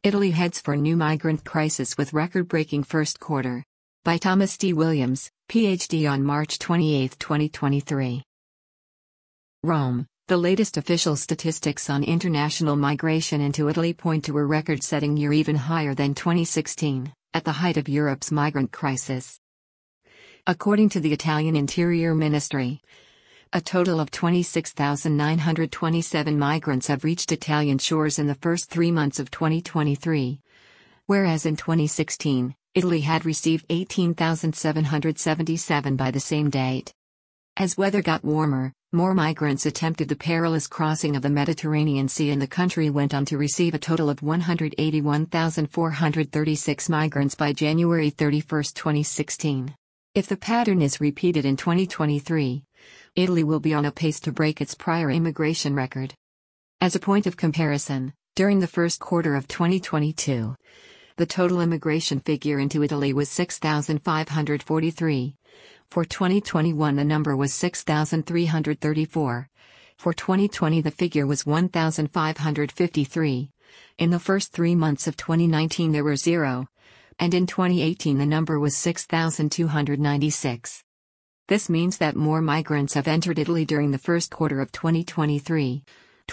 Italy heads for new migrant crisis with record-breaking first quarter. By Thomas D. Williams, Ph.D. on March 28, 2023. Rome. The latest official statistics on international migration into Italy point to a record-setting year even higher than 2016, at the height of Europe's migrant crisis. According to the Italian Interior Ministry, a total of 26,927 migrants have reached Italian shores in the first 3 months of 2023, whereas in 2016, Italy had received 18,777 by the same date. As weather got warmer, more migrants attempted the perilous crossing of the Mediterranean Sea, and the country went on to receive a total of 181,436 migrants by January 31, 2016. If the pattern is repeated in 2023, Italy will be on a pace to break its prior immigration record. As a point of comparison, during the first quarter of 2022, the total immigration figure into Italy was 6,543. For 2021 the number was 6,334. For 2020 the figure was 1,553. In the first 3 months of 2019 there were 0. And in 2018 the number was 6,296. This means that more migrants have entered Italy during the first quarter of 2023,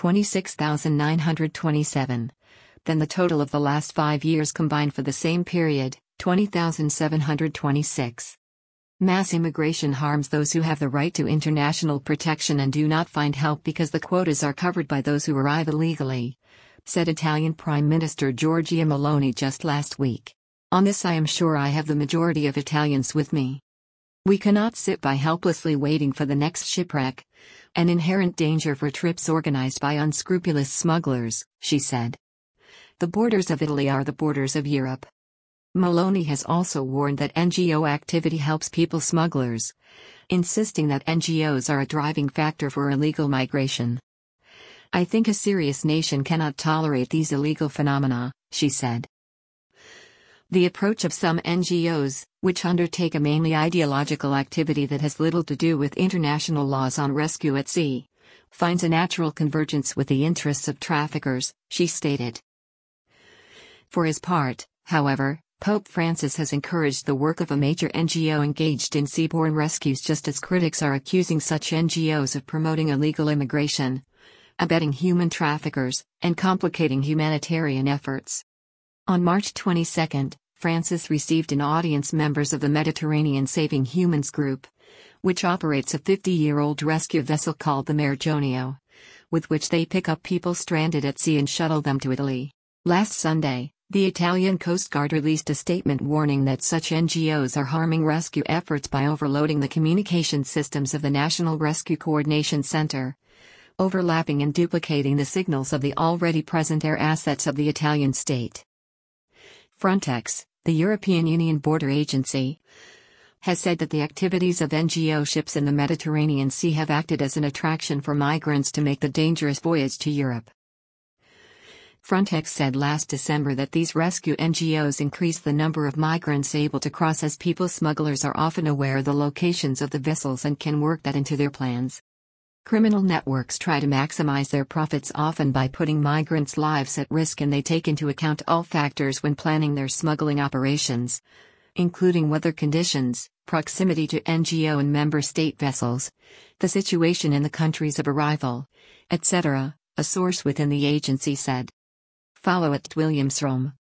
26,927, than the total of the last 5 years combined for the same period, 20,726. Mass immigration harms those who have the right to international protection and do not find help because the quotas are covered by those who arrive illegally, said Italian Prime Minister Giorgia Meloni just last week. On this I am sure I have the majority of Italians with me. We cannot sit by helplessly waiting for the next shipwreck, an inherent danger for trips organized by unscrupulous smugglers, she said. The borders of Italy are the borders of Europe. Meloni has also warned that NGO activity helps people smugglers, insisting that NGOs are a driving factor for illegal migration. I think a serious nation cannot tolerate these illegal phenomena, she said. The approach of some NGOs, which undertake a mainly ideological activity that has little to do with international laws on rescue at sea, finds a natural convergence with the interests of traffickers, she stated. For his part, however, Pope Francis has encouraged the work of a major NGO engaged in seaborne rescues, just as critics are accusing such NGOs of promoting illegal immigration, abetting human traffickers, and complicating humanitarian efforts. On March 22, Francis received in audience members of the Mediterranean Saving Humans Group, which operates a 50-year-old rescue vessel called the Mare Jonio, with which they pick up people stranded at sea and shuttle them to Italy. Last Sunday, the Italian Coast Guard released a statement warning that such NGOs are harming rescue efforts by overloading the communication systems of the National Rescue Coordination Center, overlapping and duplicating the signals of the already present air assets of the Italian state. Frontex, the European Union border agency, has said that the activities of NGO ships in the Mediterranean Sea have acted as an attraction for migrants to make the dangerous voyage to Europe. Frontex said last December that these rescue NGOs increase the number of migrants able to cross, as people smugglers are often aware of the locations of the vessels and can work that into their plans. Criminal networks try to maximize their profits, often by putting migrants' lives at risk, and they take into account all factors when planning their smuggling operations, including weather conditions, proximity to NGO and member state vessels, the situation in the countries of arrival, etc., a source within the agency said. Follow @WilliamsRome.